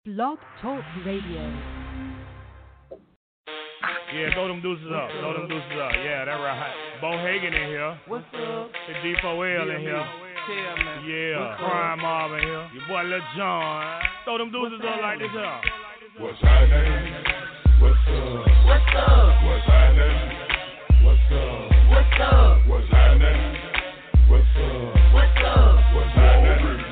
Blog Talk Radio. Yeah, throw them deuces up. Throw them deuces up. Yeah, that right. Bo Hagen in here. What's up? The D4L in here. Tell man. Yeah, Prime Mob in here. Your boy Lil John. Throw them deuces up like this here. What's happening? What's up? What's up? What's happening? What's up? What's up? What's happening? What's up? What's up? What's happening?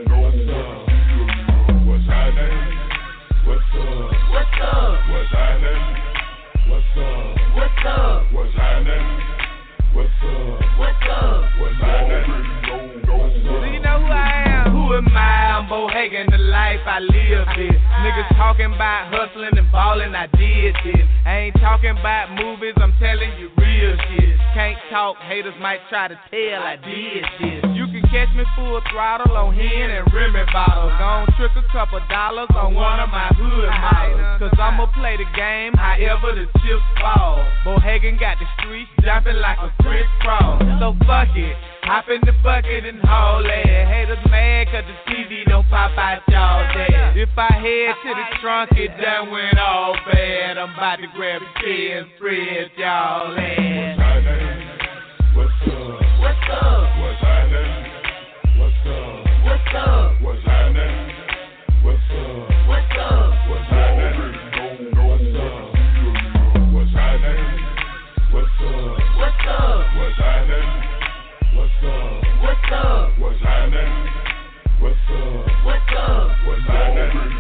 What's happening? What's up? What's up? What's happening? What's up? What's up? What's happening? What's up? What's up? What's happening? Do you know who I am? Who am I? I'm Bo Hagen, the life I live this. Niggas talking about hustling and balling, I did this. I ain't talking about movies, I'm telling you real shit. Can't talk, haters might try to tell I did this. You can catch me full throttle on hen and Remy bottles. Gon' trick a couple dollars on one of my hood models. Cause I'ma play the game however the chips fall. Bo Hagen got the streets jumping like a crisscross. So fuck it. Hop in the bucket and haul ass. Haters mad cause the TV don't pop out y'all dad. If I head to the trunk, it done went all bad. I'm about to grab a key and spread y'all ass. What's up? What's up? What's happening? What's up? What's up? What's happening? What's up? What's up? What's happening? What's up? What's happening? What's up? What's up? What's happening? What's up? What's up? What's happening? What's up? What's up? What's happening?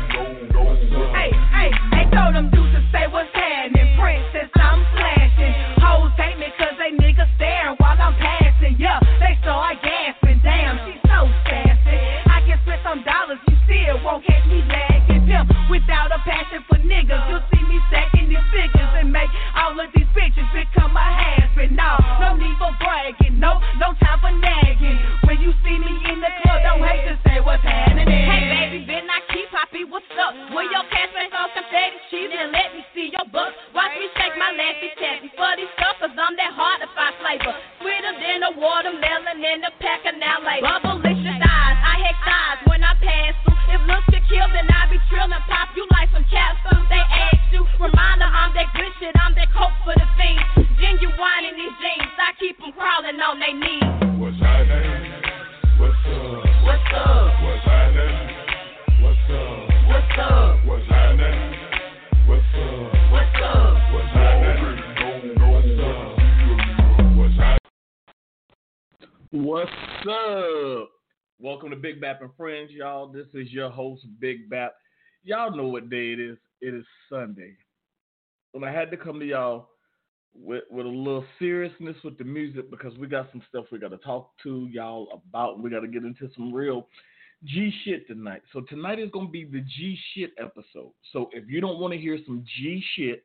Hey, told them dudes to say what's happening. Princess, I'm flashing. Hoes hate me cause they niggas staring while I'm passing. Yeah, they start gasping. Damn, she's so sassy. I can spend some dollars, you still won't catch me lagging. Pimp without a passion for niggas. You'll see me stacking these figures and make all of these bitches become a has-been. No need for bragging. No time for nagging. When you see me in the club, don't hate to say what's happening. Hey, baby, been I keep poppy, what's up? When your cash back on confetti cheese and let me see your bucks. Watch me shake my laffy taffy for these suckers. I'm that hard to find flavor. Sweeter than a watermelon in the pack of now like bubblicious eyes. I had thighs when I pass through. If looks could kill, then I be trillin'. Pop you like some capsules. They ask you. Reminder, I'm that good shit. I'm that coke for the fiends. Genuine in these jeans. I keep them crawling on their knees. What's happening? What's up? What's up? What's happening? What's up? What's up? What's happening? What's up? What's up? What's happening? What's up? What's happening? What's up? Welcome to Big Bap and Friends, y'all. This is your host, Big Bap. Y'all know what day it is. It is Sunday. And I had to come to y'all with a little seriousness with the music because we got some stuff we got to talk to y'all about. We got to get into some real G shit tonight. So tonight is going to be the G shit episode. So if you don't want to hear some G shit,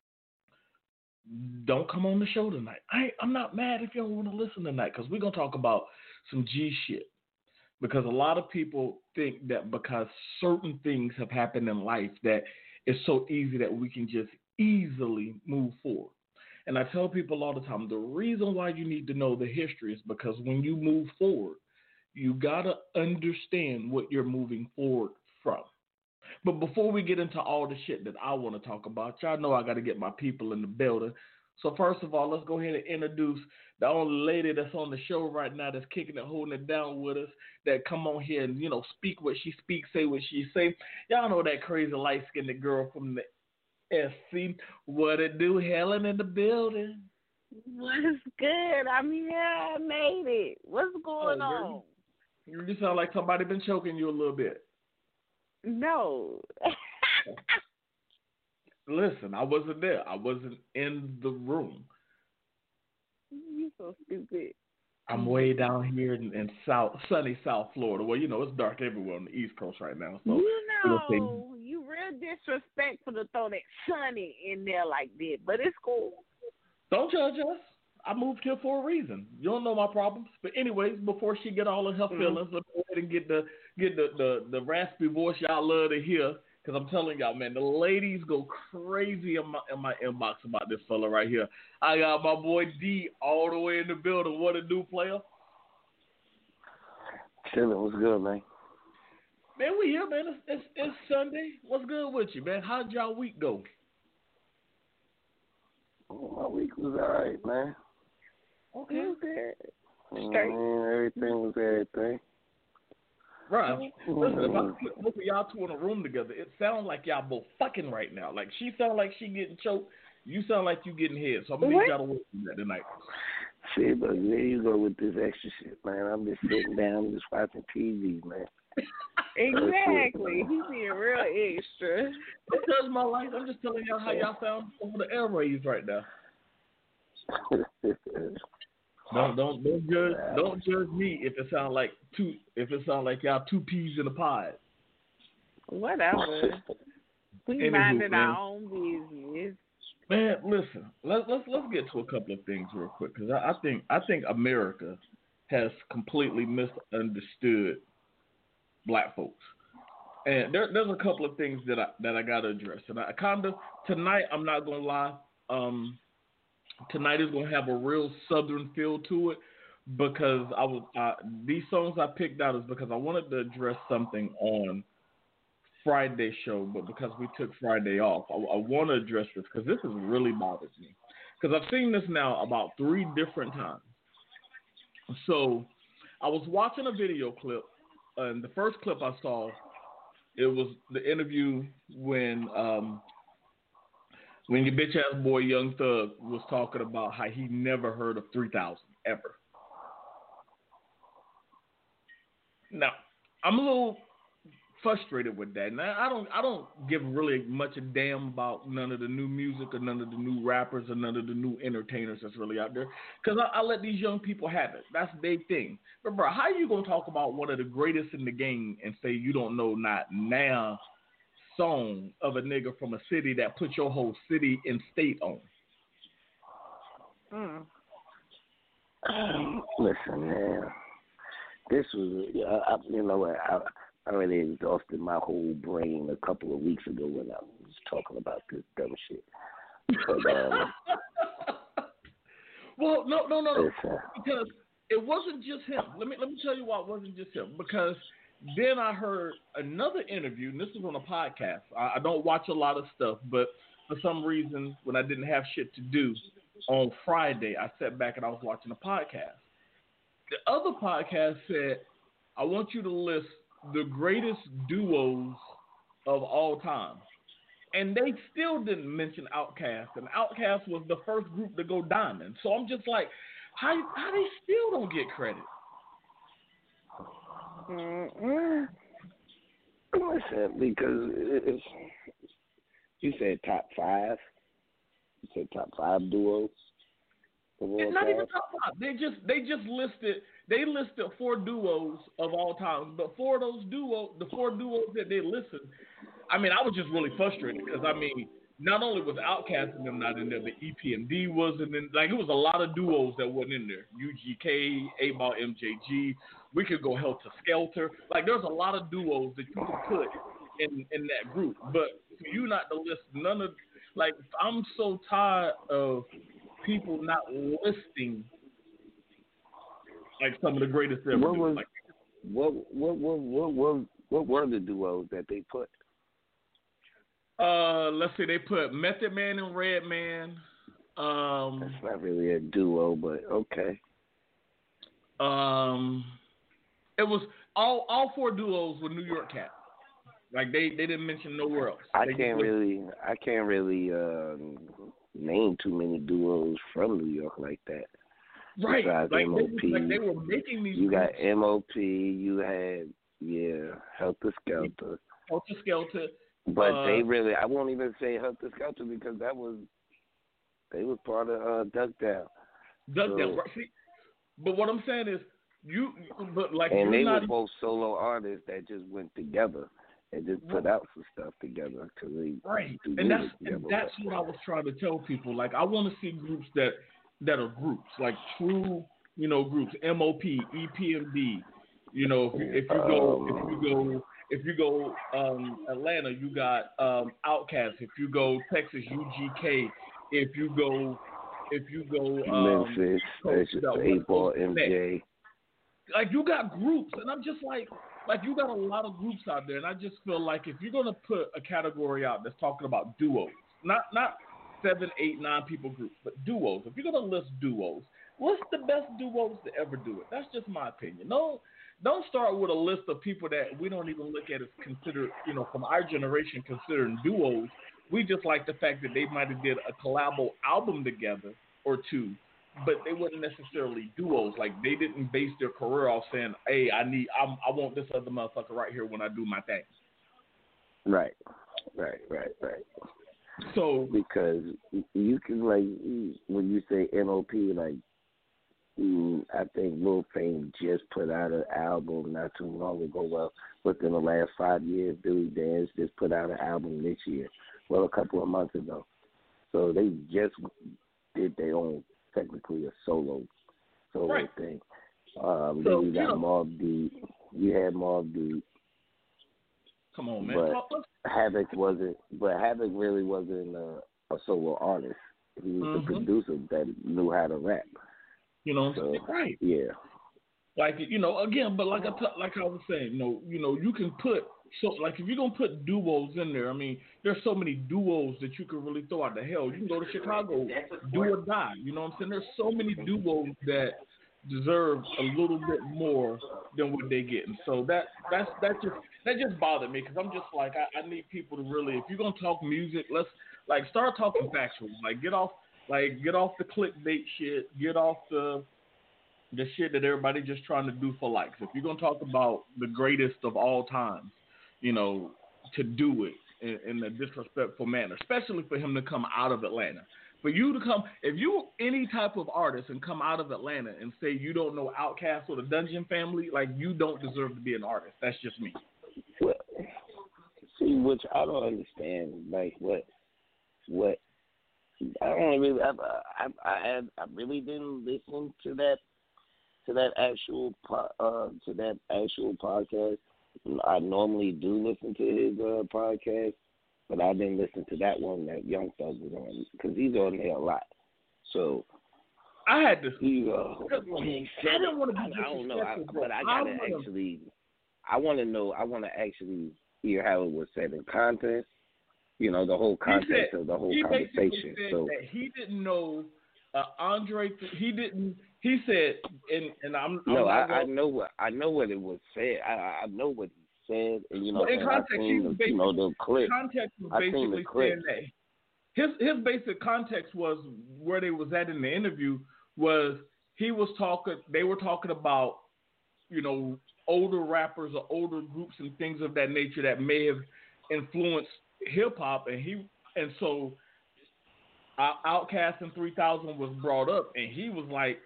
don't come on the show tonight. I'm not mad if you don't want to listen tonight because we're going to talk about some G shit. Because a lot of people think that because certain things have happened in life that it's so easy that we can just easily move forward. And I tell people all the time, the reason why you need to know the history is because when you move forward, you got to understand what you're moving forward from. But before we get into all the shit that I want to talk about, y'all know I got to get my people in the building. So first of all, let's go ahead and introduce the only lady that's on the show right now that's kicking it, holding it down with us, that come on here and, speak what she speaks, say what she say. Y'all know that crazy light-skinned girl from the SC. What it do? Helen in the building. What's good? I'm here. I made it. What's going on? You sound like somebody been choking you a little bit. No. Listen, I wasn't there. I wasn't in the room. You so stupid. I'm way down here in sunny South Florida. Well, it's dark everywhere on the East Coast right now. So You real disrespectful to throw that sunny in there like that, but it's cool. Don't judge us. I moved here for a reason. You don't know my problems. But anyways, before she get all of her feelings, let's go ahead and get the raspy voice y'all love to hear. Because I'm telling y'all, man, the ladies go crazy in my inbox about this fella right here. I got my boy D all the way in the building. What a new player. Chilling. What's good, man? Man, we here, man. It's Sunday. What's good with you, man? How'd y'all week go? Oh, my week was alright, man. Okay. Everything was everything. Right. Listen, if I put both of y'all two in a room together, it sounds like y'all both fucking right now. Like she sound like she getting choked. You sound like you getting head. So I'm gonna need y'all to work on that tonight. Shit, but there you go with this extra shit, man. I'm just sitting down, just watching TV, man. Exactly. He's being real extra. Because my life, I'm just telling y'all how y'all sound over the airways right now. Don't judge me if it sound like y'all two peas in a pod. Whatever. We minding our own business. Man, listen. Let's get to a couple of things real quick because I think America has completely misunderstood Black folks, and there's a couple of things that I gotta address. And I tonight I'm not gonna lie. Tonight is gonna have a real Southern feel to it because these songs I picked out is because I wanted to address something on Friday's show, but because we took Friday off, I want to address this because this has really bothered me because I've seen this now about 3 different times. So I was watching a video clip, and the first clip I saw, it was the interview when your bitch ass boy Young Thug was talking about how he never heard of 3,000 ever. Now I'm a little frustrated with that. Now I don't give really much a damn about none of the new music or none of the new rappers or none of the new entertainers that's really out there because I let these young people have it. That's their thing. But bro, how you gonna talk about one of the greatest in the game and say you don't know not now song of a nigga from a city that put your whole city and state on? Listen, man, this was you know what I already exhausted my whole brain a couple of weeks ago when I was talking about this dumb shit. But, well, no. Because it wasn't just him. Let me tell you why it wasn't just him. Because then I heard another interview, and this was on a podcast. I don't watch a lot of stuff, but for some reason, when I didn't have shit to do on Friday, I sat back and I was watching a podcast. The other podcast said, I want you to list the greatest duos of all time. And they still didn't mention Outkast. And Outkast was the first group to go diamond. So I'm just like, how they still don't get credit? Listen, because you said top 5. You said top 5 duos. It's not even top 5. They just listed 4 duos of all time. But for those duos, the 4 duos that they listed, I mean, I was just really frustrated because I mean, not only was Outkast and them not in there, but EPMD wasn't in. Like, it was a lot of duos that wasn't in there. UGK, 8Ball, MJG. We could go Helter Skelter. Like, there's a lot of duos that you could put in that group. But for you not to list none of, like, I'm so tired of people not listing like some of the greatest ever. What were the duos that they put? Let's see, they put Method Man and Redman. That's not really a duo, but okay. It was all 4 duos were New York cats. Like they didn't mention nowhere else. I can't really name too many duos from New York like that. Right. Besides like MOP, they were making these. You got MOP. You had Helter Skelter. Helter Skelter. But they really, I won't even say Helter Skelter because they was part of Duck Down. Duck Down, right? See, but what I'm saying is, and they were both solo artists that just went together and just put out some stuff together because they and that's what I was trying to tell people. Like, I want to see groups that are groups, like true, groups. MOP, EPMD. If you go Atlanta, you got Outkast. If you go Texas, UGK. If you go Memphis, 8Ball, MJ. Like, you got groups, and I'm just like, like you got a lot of groups out there, and I just feel like if you're gonna put a category out that's talking about duos, not 7, 8, 9 people groups, but duos. If you're gonna list duos, what's the best duos to ever do it? That's just my opinion. No, don't start with a list of people that we don't even look at as considered, from our generation considering duos. We just like the fact that they might have did a collabo album together or two, but they weren't necessarily duos. Like they didn't base their career off saying, "Hey, I want this other motherfucker right here when I do my thing." Right. So because you can when you say NOP, I think Lil Fame just put out an album not too long ago. Well, within the last 5 years, Billy Dance just put out an album this year. Well, a couple of months ago. So they just did their own, technically a solo right. thing. Then you got Mobb Deep. You had Mobb Deep. Come on, man. But Havoc really wasn't a solo artist. He was the producer that knew how to rap. Right? Yeah. Again, but like I was saying, you can put if you're gonna put duos in there, I mean, there's so many duos that you can really throw out the hell. You can go to Chicago, do or die. You know what I'm saying? There's so many duos that deserve a little bit more than what they get, and so that just bothered me because I'm just like I need people to really, if you're gonna talk music, let's start talking factual. Get off the clickbait shit. Get off the shit that everybody just trying to do for likes. If you're gonna talk about the greatest of all time, to do it in a disrespectful manner, especially for him to come out of Atlanta. For you to come, if you any type of artist and come out of Atlanta and say you don't know Outkast or the Dungeon Family, you don't deserve to be an artist. That's just me. Well, see, which I don't understand. What I don't really. I really didn't listen to that actual podcast. I normally do listen to his podcast, but I didn't listen to that one that Young Thug was on because he's on there a lot. So I had to. When he said I didn't want to be I don't know, but I gotta actually. I want to know. I want to actually hear how it was said in context. The whole context of the whole conversation. So that he didn't know Andre. He didn't. He said, and I'm. No, I know what it was said. I know what he said, and in context, the clip. Context was basically saying that his basic context was where they was at in the interview was he was talking. They were talking about older rappers or older groups and things of that nature that may have influenced hip hop, and so Outkast and 3000 was brought up, and he was like.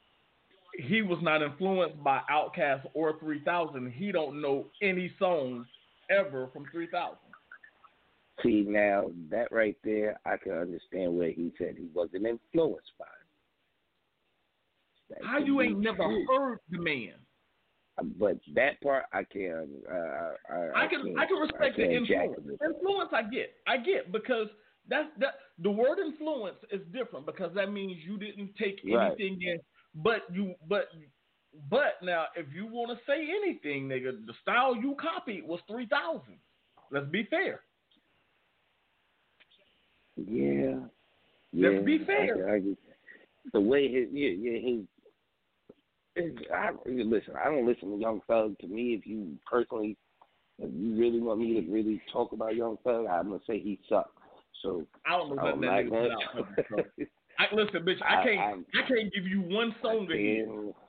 He was not influenced by Outkast or 3000. He don't know any songs ever from 3000. See, now, that right there, I can understand where he said he wasn't influenced by it. How you ain't never heard the man? But that part, I can. I can respect the influence. Influence, I get because that's the word influence is different because that means you didn't take anything in. But now, if you want to say anything, nigga, the style you copied was 3000. Let's be fair. Yeah. Let's be fair. The way his listen, I don't listen to Young Thug. To me, if you really want me to really talk about Young Thug, I'm gonna say he sucks. So I don't know about that nigga. Listen, bitch, I can't give you one song of his.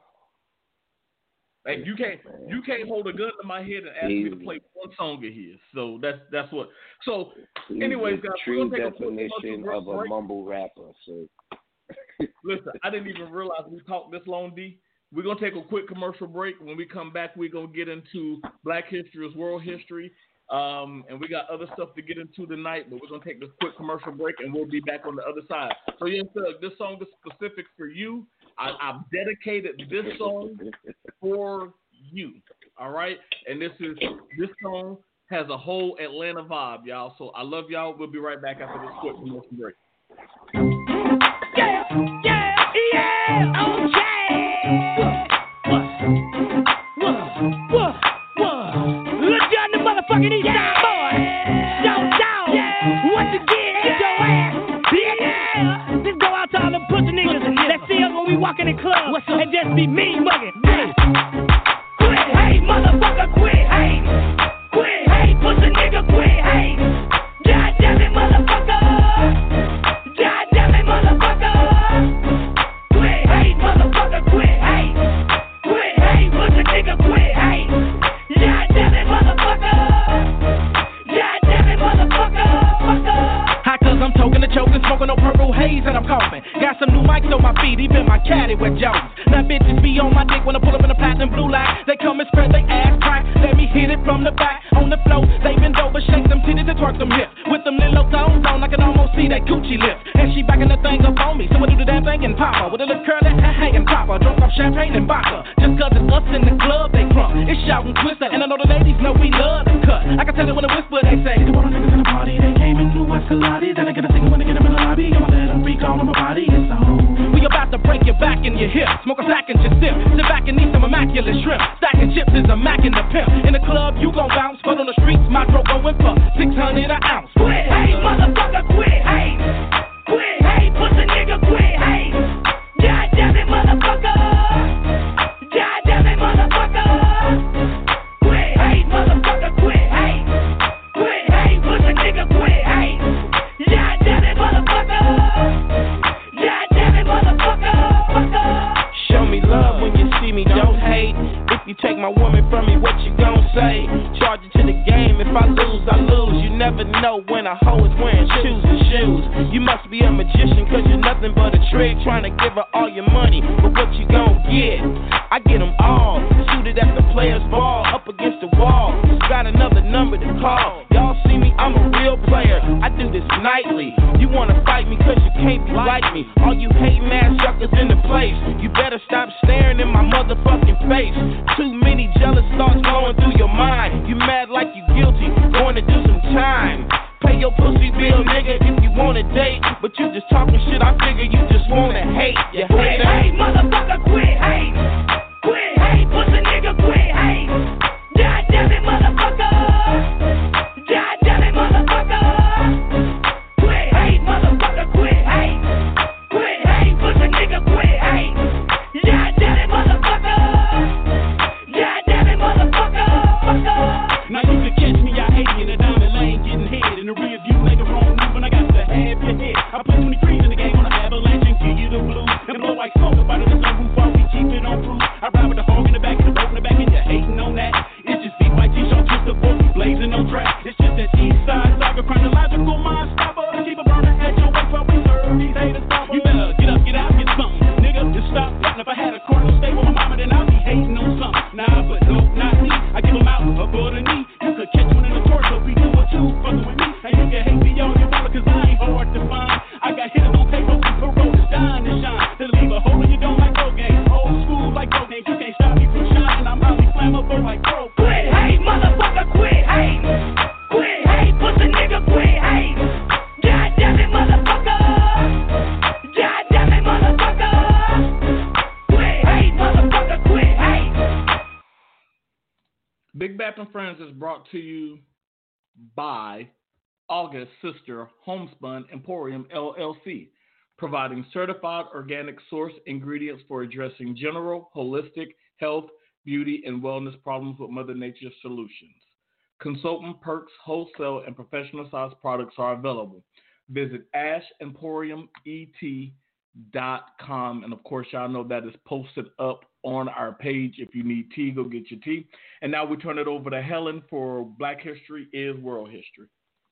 Like you can't hold a gun to my head and ask me to play one song of his. So that's what. So, anyways, guys, true definition of a mumble rapper. So, listen, I didn't even realize we talked this long, D. We're gonna take a quick commercial break. When we come back, we're gonna get into Black history as world history. And we got other stuff to get into tonight, but we're going to take this quick commercial break, and we'll be back on the other side. So, yes, this song is specific for you. I've dedicated this song for you, all right? And this song has a whole Atlanta vibe, y'all. So I love y'all. We'll be right back after this quick commercial break. Yeah, oh, yeah. What? Yeah, once again, get your ass. Yeah, this go out to all them pussy niggas that see us when we walk in the club and just be me mugging. Quit hate, motherfucker, quit hate. Quit hate, pussy nigga, quit hate. God damn it, motherfucker. God damn it, motherfucker. Quit hate, motherfucker, quit hate. Quit hate, pussy nigga, quit hate. God damn it, motherfucker. God damn it, motherfucker. How cause I'm toking the choking, smoking no purple haze and I'm coughing. Got some new mics on my feet, even my caddy with Jones. Now bitches be on my dick when I pull up in the platinum blue light. They come and spread they ass crack. Let me hit it from the back. On the floor, they bend over, shake them titties and twerk them hips. With them little tones on, I can almost see that Gucci lips. And she backing the thing up on me, so I do the damn thing and pop her. With a little curl that hanging pop her. Drunk off champagne and vodka. Just cause it's us in the club, they crunk. It's shouting twister, and I know the ladies know we love to cut. I can tell it when I whisper, they say, the one niggas in the party, they came in new Escalade. Then I get a single when they get them in the lobby. I'ma let them freak all on my body, it's on. We about to break your back and your hip. Smoke a sack and just sip. Sit back and eat some immaculate shrimp. Stacking chips is a Mac in the pimp. In the club, you gon' bounce, but on the streets, my throat going for 600 an ounce. Quit hate, motherfucker, quit hate. Quit hate, pussy nigga, quit hate. God damn it, motherfucker. God damn it, motherfucker. Quit hate, motherfucker, quit hate. Quit hate, pussy nigga, quit hate. God damn it, motherfucker. God damn it, motherfucker. Show me love when you see me, don't hate. If you take my woman from me, what you gon' say? Charge it to the game, if I lose, I lose. You never know when a hoe is wearing shoes and shoes. You must be a magician, cause you're nothing but a trick. Trying to give her all your money, but what you gon' get? I get them all, shoot it at the players' ball, up against the wall. Got another number to call. Y'all see me, I'm a real player. I do this nightly. You wanna fight me cause you can't be like me. All you hating ass suckers in the place, you better stop staring in my motherfucking face. Too many jealous thoughts going through your mind. You mad like you guilty, going to do some time. Pay your pussy bill, nigga, if you wanna date. But you just talking shit, I figure you just wanna hate. You quit hate, motherfucker, quit hate. Quit hate, pussy nigga, quit hate. God damn it, motherfucker. God damn it, motherfucker. Quit hate, motherfucker, quit hate. Quit hate, pussy nigga, quit hate. God damn it, motherfucker. God damn it, motherfucker. Now you can catch me out hating in a diamond lane, getting head in the rear view, make a wrong move, and I got to have your head. I put 23 in the game on an avalanche and give you the blues. And blow like smoke about it, the sun roof while we keep it on cruise. I ride with the hog in the back and the boat in the back, and you're hating on that. It's just beat by G-Show, twist the boat, blazing on track. It's just that east side saga, chronological mind stopper. Keep a burner at your waist while we serve these haters stopper. You better get up, get out, get something. Nigga, just stop frontin'. If I had a corner stay with my mama, then I'd be hating on something. Nah, but no, not me. I give them out above the knee. You could catch one in the torso, we do it too, fucking with me. And you can hate me all you want, cause I ain't hard to find. I got hitters on payroll, parole to shine and shine. To leave a hole in you don't like Rogaine. Old school like Rogaine, you can't stop me from shining. I'm highly flammable like Pro. Quit hate, motherfucker, quit hate. Quit hate, pussy nigga, quit hate. God damn it, motherfucker. God damn it, motherfucker. Quit hate, motherfucker, quit hate. Big Bap and Friends is brought to you by August Sister Homespun Emporium LLC, providing certified organic source ingredients for addressing general, holistic, health, beauty, and wellness problems with Mother Nature's solutions. Consultant perks, wholesale, and professional size products are available. Visit ashemporiumet.com, and of course, y'all know that is posted up on our page. If you need tea, go get your tea. And now we turn it over to Helen for Black History is World History.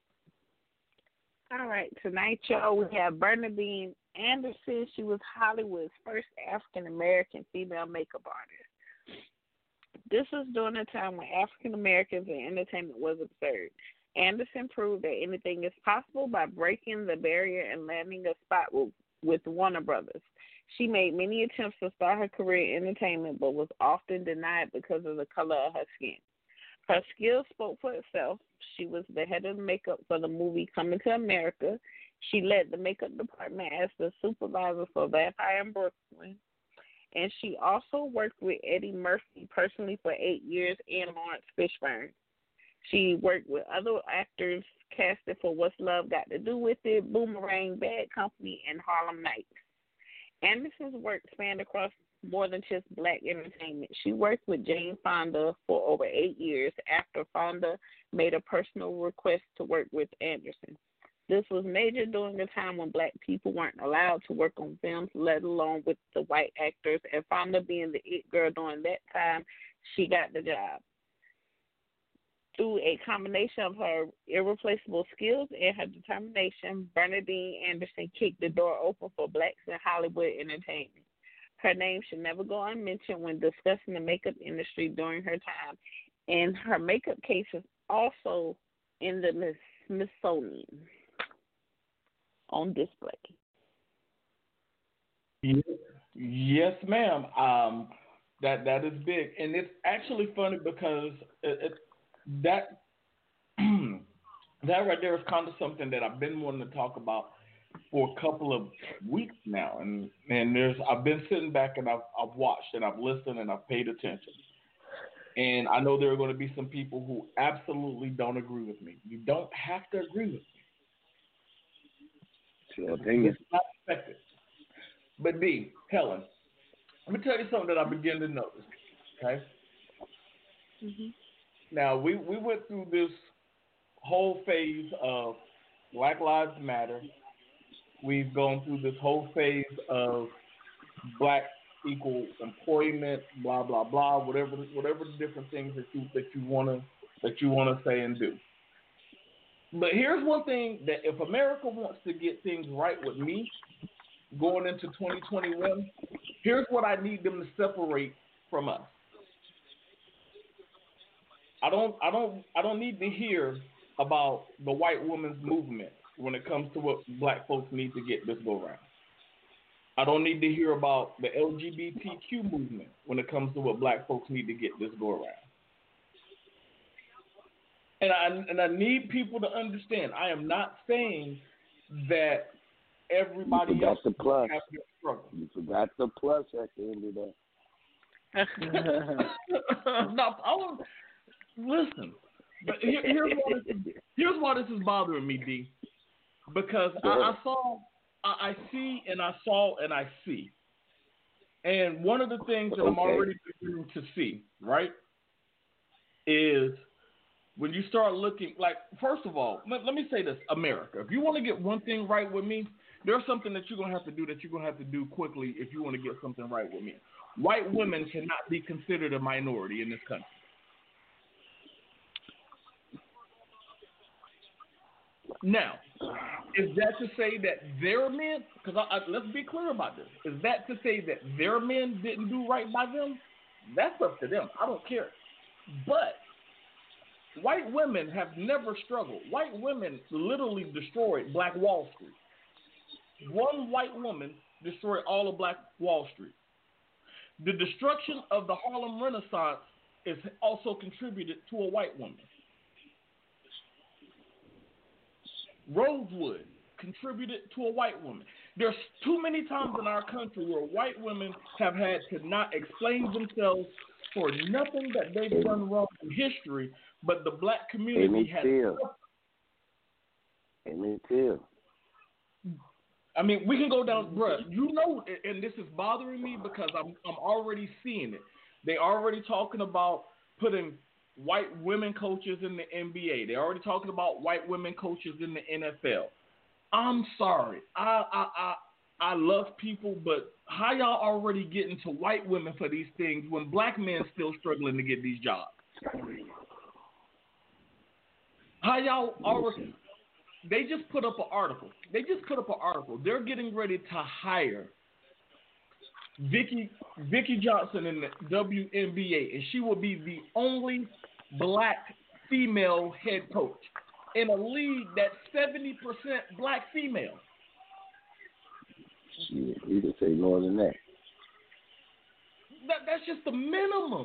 All right, tonight's show we have Bernadine Anderson. She was Hollywood's first African-American female makeup artist. This was during a time when African Americans in entertainment was absurd. Anderson proved that anything is possible by breaking the barrier and landing a spot with Warner Brothers. She made many attempts to start her career in entertainment, but was often denied because of the color of her skin. Her skills spoke for itself. She was the head of makeup for the movie Coming to America. She led the makeup department as the supervisor for Vampire in Brooklyn. And she also worked with Eddie Murphy personally for 8 years and Lawrence Fishburne. She worked with other actors casted for What's Love Got to Do with It, Boomerang, Bad Company, and Harlem Nights. Anderson's work spanned across more than just black entertainment. She worked with Jane Fonda for over 8 years after Fonda made a personal request to work with Anderson. This was major during a time when black people weren't allowed to work on films, let alone with the white actors, and Fonda being the it girl during that time, she got the job. Through a combination of her irreplaceable skills and her determination, Bernadine Anderson kicked the door open for blacks in Hollywood entertainment. Her name should never go unmentioned when discussing the makeup industry during her time, and her makeup case is also in the Smithsonian on display. Yes, ma'am. That is big, and it's actually funny because that right there is kind of something that I've been wanting to talk about for a couple of weeks now, and I've been sitting back and I've watched and I've listened and I've paid attention, and I know there are going to be some people who absolutely don't agree with me. You don't have to agree with me. It's not expected. But D, Helen, let me tell you something that I begin to notice. Okay. Mm-hmm. Now we went through this whole phase of Black Lives Matter. We've gone through this whole phase of black equal employment, blah blah blah, whatever the different things that you wanna say and do. But here's one thing that if America wants to get things right with me going into 2021, here's what I need them to separate from us. I don't need to hear about the white women's movement when it comes to what black folks need to get this go round. I don't need to hear about the LGBTQ movement when it comes to what black folks need to get this go around. And I need people to understand, I am not saying that everybody else has to struggle. You forgot the plus at the end of that. No, listen, but here's why this is bothering me, D. Because I see, and I saw, and I see. And one of the things that I'm already beginning to see, right, is when you start looking, like, first of all, let me say this, America. If you want to get one thing right with me, there's something that you're going to have to do quickly if you want to get something right with me. White women cannot be considered a minority in this country. Now, is that to say that their men, because let's be clear about this, is that to say that their men didn't do right by them? That's up to them. I don't care. But white women have never struggled. White women literally destroyed Black Wall Street. One white woman destroyed all of Black Wall Street. The destruction of the Harlem Renaissance is also contributed to a white woman. Rosewood contributed to a white woman. There's too many times in our country where white women have had to not explain themselves for nothing that they've done wrong in history, but the black community has. Amen too. I mean, we can go down, bruh. You know, and this is bothering me because I'm already seeing it. They already talking about putting white women coaches in the NBA. They're already talking about white women coaches in the NFL. I'm sorry. I love people, but how y'all already getting to white women for these things when black men still struggling to get these jobs? How y'all already... They just put up an article. They're getting ready to hire Vicky Johnson in the WNBA, and she will be the only black female head coach in a league that's 70% black female. Yeah, you can say more than that. That's just the minimum.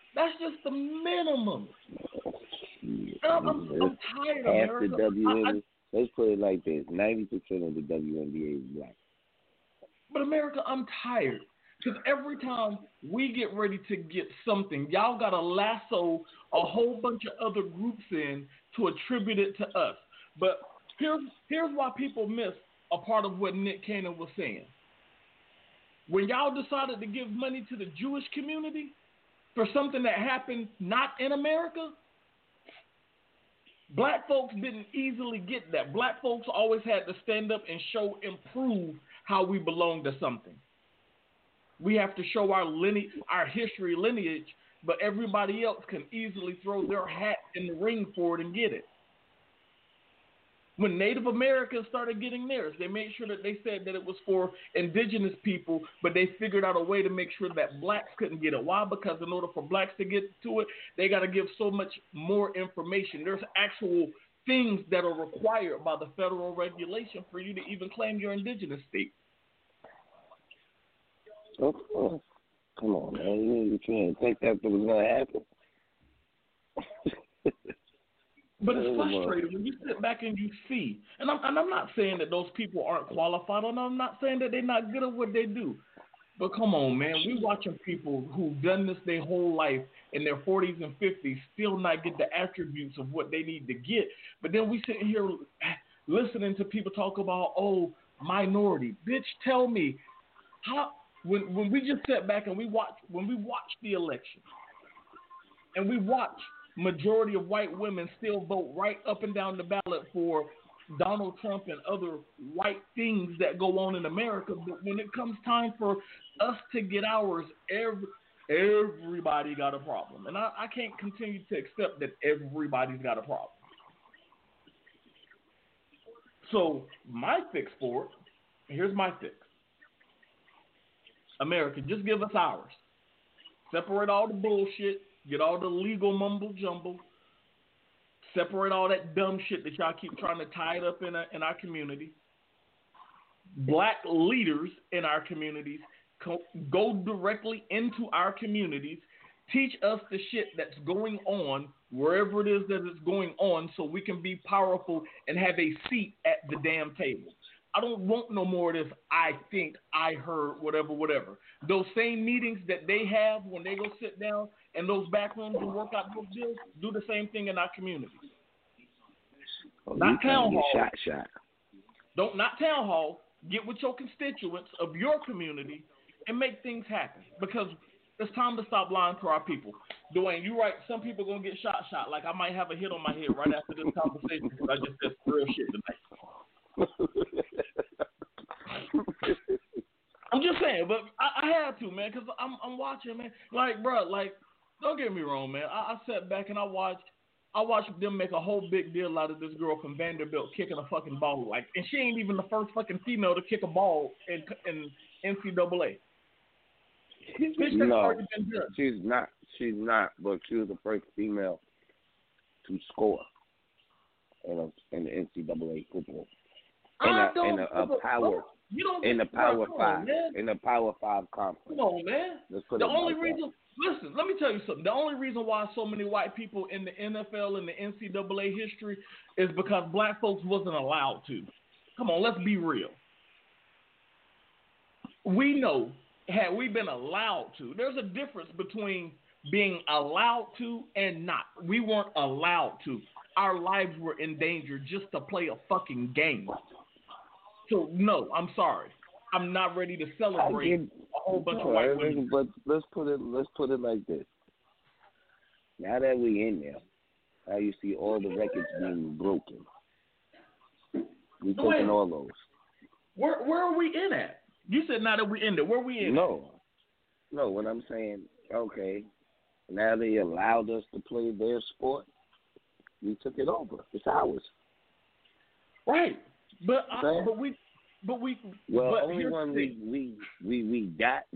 I'm tired of half America. the WNBA. Let's put it like this: 90% of the WNBA is black. But America, I'm tired. Because every time we get ready to get something, y'all got to lasso a whole bunch of other groups in to attribute it to us. But here's why people miss a part of what Nick Cannon was saying. When y'all decided to give money to the Jewish community for something that happened not in America, black folks didn't easily get that. Black folks always had to stand up and show and prove how we belong to something. We have to show our history, lineage, but everybody else can easily throw their hat in the ring for it and get it. When Native Americans started getting theirs, they made sure that they said that it was for indigenous people, but they figured out a way to make sure that blacks couldn't get it. Why? Because in order for blacks to get to it, they got to give so much more information. There's actual things that are required by the federal regulation for you to even claim your indigenous state. Oh, come on, man. You can't think that was going to happen. But it's frustrating when you sit back and you see, and I'm not saying that those people aren't qualified, and I'm not saying that they're not good at what they do. But come on, man, we watching people who've done this their whole life in their 40s and 50s still not get the attributes of what they need to get. But then we sitting here listening to people talk about, minority. Bitch, tell me how when we just sit back and we watch the election and we watch majority of white women still vote right up and down the ballot for Donald Trump and other white things that go on in America. But when it comes time for us to get ours, everybody got a problem. And I can't continue to accept that everybody's got a problem. So my fix for it, here's my fix. America, just give us ours. Separate all the bullshit. Get all the legal mumble jumble. Separate all that dumb shit that y'all keep trying to tie it up in our community. Black leaders in our communities go directly into our communities. Teach us the shit that's going on wherever it is that it's going on, so we can be powerful and have a seat at the damn table. I don't want no more of this I think, I heard, whatever. Those same meetings that they have when they go sit down in those back rooms and work out those deals, do the same thing in our community. Not town hall. Shot. Not town hall. Get with your constituents of your community and make things happen. Because it's time to stop lying to our people. Dwayne, you're right. Some people are going to get shot. Like I might have a hit on my head right after this conversation because I just said real shit tonight. I'm just saying, but I had to, man, because I'm watching, man. Like, bro, don't get me wrong, man. I sat back and I watched them make a whole big deal out of this girl from Vanderbilt kicking a fucking ball, and she ain't even the first fucking female to kick a ball in NCAA. No, she's not. She's not, but she was the first female to score in the NCAA football. In the Power 5 conference. Come on, man. The only reason, listen, let me tell you something. The only reason why so many white people in the NFL and the NCAA history is because black folks wasn't allowed to. Come on, let's be real. We know, had we been allowed to, there's a difference between being allowed to and not. We weren't allowed to. Our lives were in danger just to play a fucking game. So, no, I'm sorry. I'm not ready to celebrate a whole bunch of white women. But let's put it like this. Now that we in there, now you see all the records being broken. We taking all those. Where are we in at? You said now that we in there. Where are we in? No, what I'm saying, okay, now they allowed us to play their sport. We took it over. It's ours. Right. But we only one we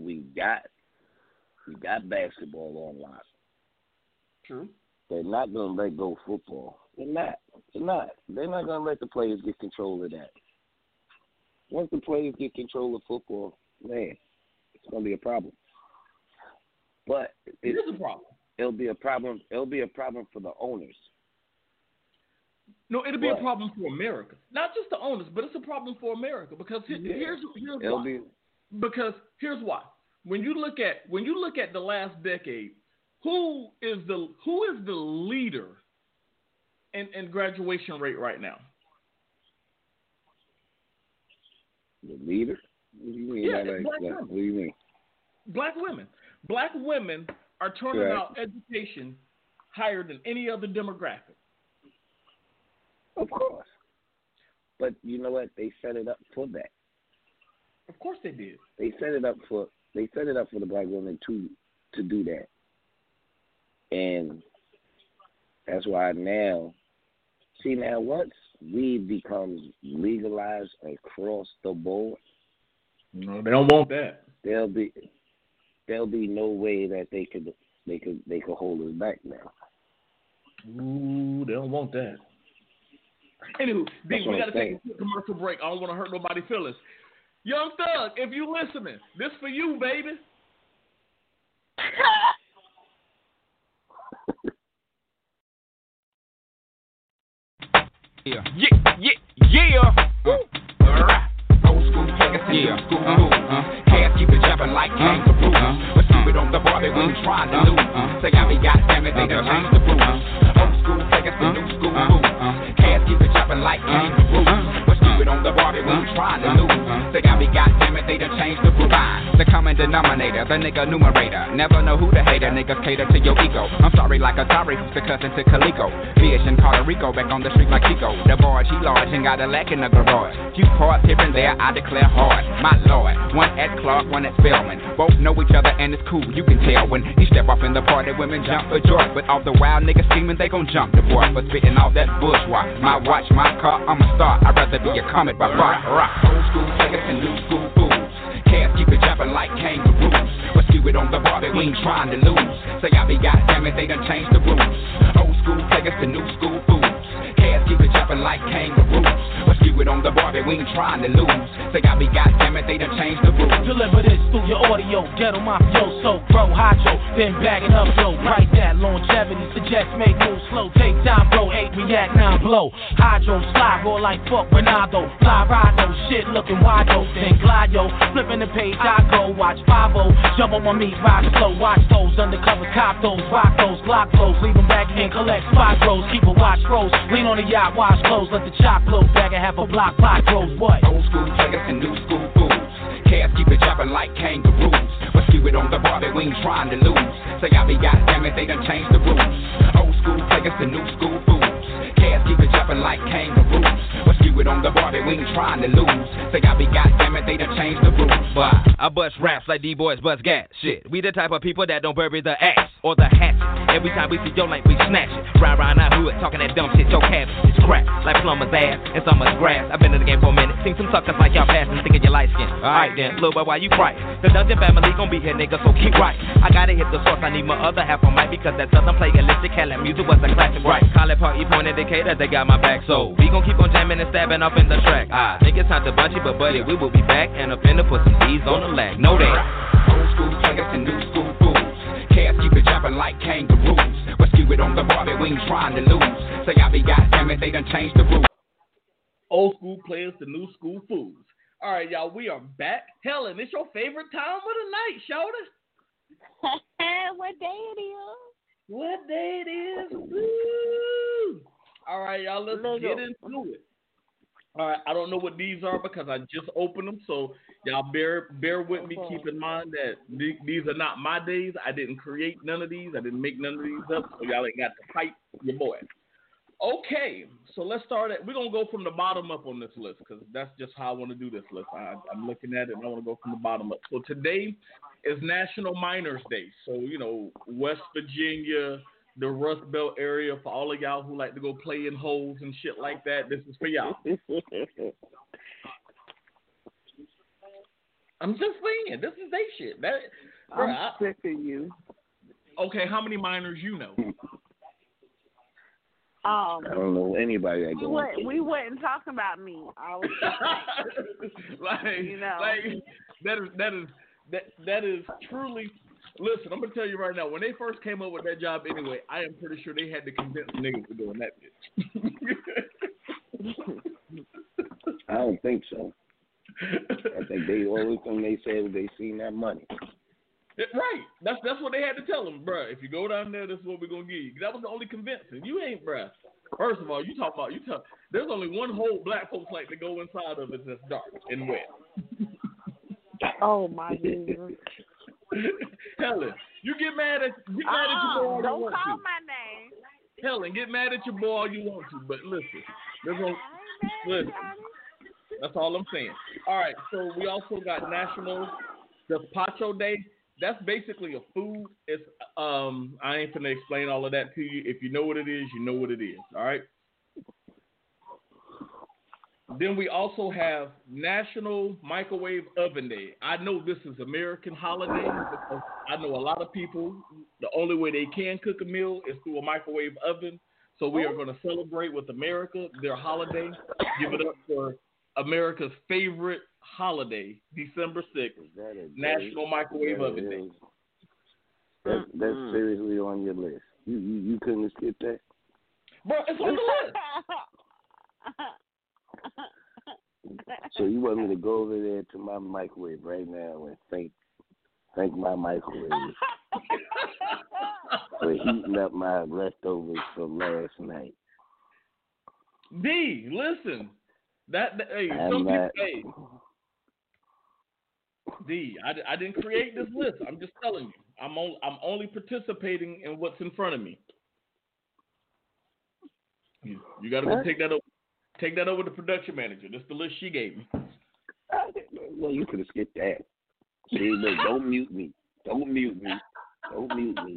got basketball on lock. True. They're not gonna let go football. They're not. They're not gonna let the players get control of that. Once the players get control of football, man, it's gonna be a problem. But it is a problem. It'll be a problem. It'll be a problem for the owners. No, it'll be a problem for America. Not just the owners, but it's a problem for America because here's why. Because here's why. When you look at the last decade, who is the leader in graduation rate right now? The leader? What do you mean? Yeah, What do you mean? Black women. Black women are turning out education higher than any other demographic. Of course. But you know what? They set it up for that. Of course they did. They set it up for the black women to do that. And that's why now once weed becomes legalized across the board, no, they don't want that. There'll be no way that they could hold us back now. Ooh, they don't want that. Anywho, D, we got to take a quick commercial break. I don't want to hurt nobody's feelings. Young Thug, if you listening, this for you, baby. Yeah. Old school players and new school moves. Cats keep it jumping like kangaroos. But stupid on the Barbie when we trying to lose. Say, goddamn it, they done changed the rules. Old school players and new school moves. Cats keep it jumping like kangaroos. But stupid on the Barbie when we trying to lose. Say, goddamn it, they done changed the rules. The common denominator, the nigga numerator. Never know who the hater, niggas cater to your ego. I'm sorry like Atari, who's the cousin to Calico. Fish in Puerto Rico, back on the street like Chico. The barge, he large and got a lack in the garage. Few parts here and there, I declare hard. My lord, one at Clark, one at Spelman. Both know each other and it's cool, you can tell when he step off in the party, women jump for joy. But all the wild niggas scheming, they gon' jump the boy for spitting all that bourgeois. My watch, my car, I'm a star. I'd rather be a comet by far. Old school players and new school fools. Cats keep it jumping like kangaroos. But stupid on the Barbie, we ain't trying to lose. Say, goddamn it, they done changed the rules. Old school players to new school fools. Cats keep it jumping like kangaroos. But stupid on the Barbie, we ain't trying to lose. Say, goddamn it, they done changed the rules. Deliver this through your audio, ghetto mafioso, bro, hydro, then bagging up, yo, right that longevity, suggest make moves slow, take time, bro, 8 react, 9 blow, hydro, slide, roll like fuck, Ronaldo, fly, ride, no shit, looking wide, then glide, yo, flipping the page, I go, watch 5-0, jump on my meat, ride slow, watch those, undercover cop those, rock those, block those, leave them back in, collect spot throws, keep a watch froze, lean on the yacht, wash clothes, let the chop blow, bag and half a block, pot grows, what? Old school players and new school fools. Cats keep it jumping like kangaroos. But stupid on the Barbie, we ain't trying to lose. Say, goddamn it, they done changed the rules. Old school players and new school fools. Cats keep it jumping like kangaroos. But stupid on the Barbie, we ain't trying to lose. Say, goddamn it, they done changed the rules. But I bust raps like D-boys bust gas. Shit, we the type of people that don't bury the axe or the hatchet. Every time we see your link, we snatch it. Ride around our hood, talking that dumb shit, your cabbage is crack. Like plumber's ass and summer's grass. I've been in the game for a minute. Seen some suckers like y'all passing, thinking you light skin. Alright then, little boy, why you fright? The Dungeon family gon' be here, nigga, so keep right. I gotta hit the source, I need my other half on mic because that southern playalistic Cali music was a classic, right? Call it Party Point Indicator, they got my back, so we gon' keep on jamming and stabbing up in the track. I think it's time to bunch it, but buddy, we will be back and up in the put some D's on the lag. Know that. Old school players and new school fools. Cats keep it jumping like kangaroos. But stupid on the Barbie, we ain't trying to lose. Say, goddamn it, they done changed the rules. Old school players to new school fools. All right, y'all, we are back. Helen, it's your favorite time of the night, Shoulders. What day it is? What day it is? Woo! All right, y'all, let's get into it. All right, I don't know what these are because I just opened them, so y'all bear with me. Keep in mind that these are not my days. I didn't create none of these. I didn't make none of these up, so y'all ain't got to fight your boy. Okay, so let's start at. We're gonna go from the bottom up on this list because that's just how I want to do this list. I'm looking at it and I want to go from the bottom up. So today is National Miners Day. So West Virginia, the Rust Belt area, for all of y'all who like to go play in holes and shit like that, this is for y'all. I'm just saying, this is they shit. I'm sick of you. Okay, how many miners you know? I don't know anybody that goes. We wasn't talking about me. I was that is truly. Listen, I'm gonna tell you right now. When they first came up with that job, anyway, I am pretty sure they had to convince niggas to go in that bitch. I don't think so. I think the only thing they said was they seen that money. Right. That's what they had to tell them, bruh. If you go down there, this is what we're gonna give you. That was the only convincing. You ain't, bruh. First of all, there's only one hole black folks like to go inside of it that's dark and wet. Oh my goodness. Helen, you get mad at your boy all you don't want call to. my name. Helen, get mad at your boy all you want to, but listen, that's all I'm saying. All right, so we also got National Gazpacho Day. That's basically a food. It's I ain't finna explain all of that to you. If you know what it is, you know what it is. All right. Then we also have National Microwave Oven Day. I know this is American holiday because I know a lot of people, the only way they can cook a meal is through a microwave oven. So we are going to celebrate with America, their holiday, give it up for America's favorite holiday, December 6th, National Microwave Oven Day. That's seriously on your list. You couldn't skip that? Bro, it's on the list. So you want me to go over there to my microwave right now and thank my microwave for heating up my leftovers from last night. D, listen. Hey, D, I didn't create this list. I'm just telling you. I'm only participating in what's in front of me. You got to go take that over. Take that over to production manager. That's the list she gave me. Well, you could have skipped that. See, look, don't mute me. Don't mute me. Don't mute me.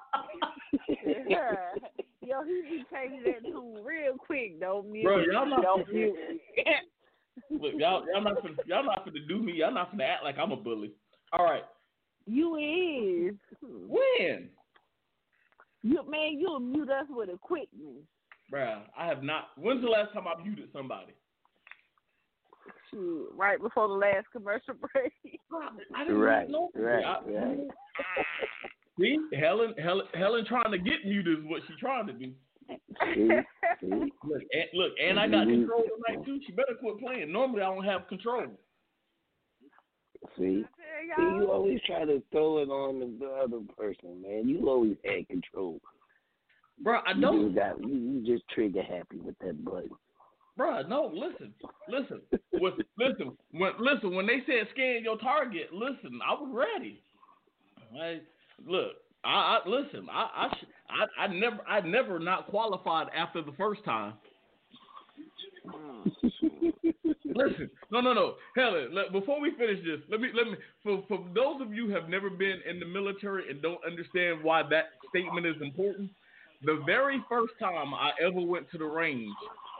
Yo, he be changing that too real quick. Don't mute Bro, me. y'all not Don't mute me. Look, y'all not finna do me. Y'all not finna act like I'm a bully. All right. You is. When? You'll mute us with a quickness. Bruh, I have not. When's the last time I muted somebody? Shoot, right before the last commercial break. I didn't know. Right. See, Helen trying to get muted is what she's trying to do. See? Look, and I got control tonight too. She better quit playing. Normally I don't have control. See, you always try to throw it on the other person, man. You always had control. Bro, I don't. You just trigger happy with that button. Bro, no, listen. When they said scan your target, listen, I was ready. I never not qualified after the first time. Listen, no. Helen, before we finish this, let me. For those of you who have never been in the military and don't understand why that statement is important, the very first time I ever went to the range,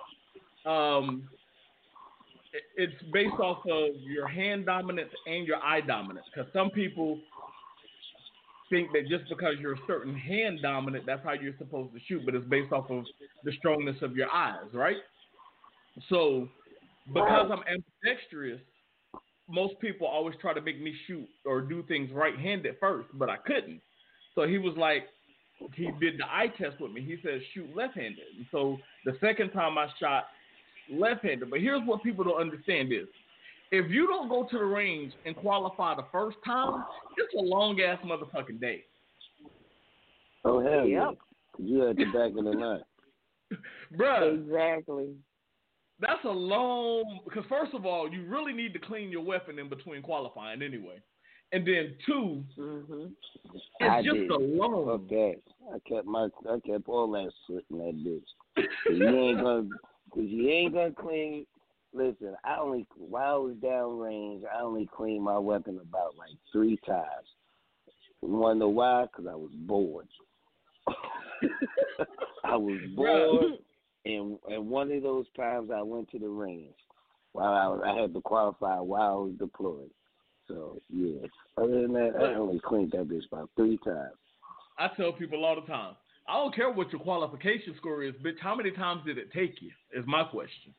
it's based off of your hand dominance and your eye dominance. Because some people think that just because you're a certain hand dominant, that's how you're supposed to shoot, but it's based off of the strongness of your eyes, right? So, because I'm ambidextrous, most people always try to make me shoot or do things right-handed first, but I couldn't. So he was like, he did the eye test with me. He said, shoot left-handed. And so the second time I shot left-handed. But here's what people don't understand is, if you don't go to the range and qualify the first time, it's a long-ass motherfucking day. Oh, hell yeah. You at the back of the line. Bruh. Exactly. That's a long, because first of all, you really need to clean your weapon in between qualifying anyway. And then two, it's just a long. Fuck that. I kept all that shit in that bitch. You ain't gonna clean. Listen, while I was downrange, I only cleaned my weapon about like 3 times. You wanna know why? Because I was bored. I was bored, and one of those times I went to the range while I had to qualify while I was deployed. So yeah. Other than that, I only cleaned that bitch about 3 times. I tell people all the time, I don't care what your qualification score is, bitch. How many times did it take you? Is my question.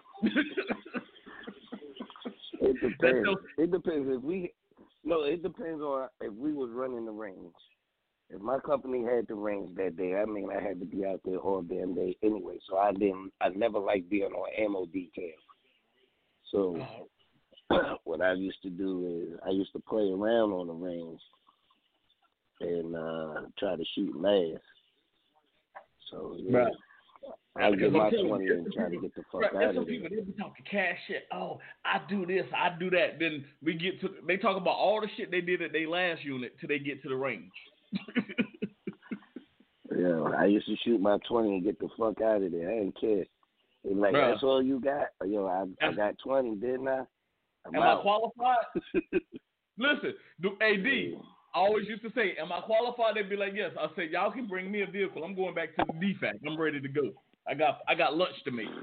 It depends. It depends it depends on if we was running the range. If my company had the range that day, I mean I had to be out there all damn day anyway. So I never liked being on ammo detail. So what I used to do is I used to play around on the range and try to shoot last. So yeah. I get my 20 and try to get the fuck out of there. People, they be talking cash shit. Oh, I do this, I do that. Then they talk about all the shit they did at their last unit till they get to the range. Yeah, I used to shoot my 20 and get the fuck out of there. I didn't care. They like, Bruh. That's all you got? Yo, I got 20, didn't I? Am I qualified? Listen, AD, I always used to say, am I qualified? They'd be like, yes. I say, y'all can bring me a vehicle. I'm going back to the DFAC. I'm ready to go. I got lunch to make.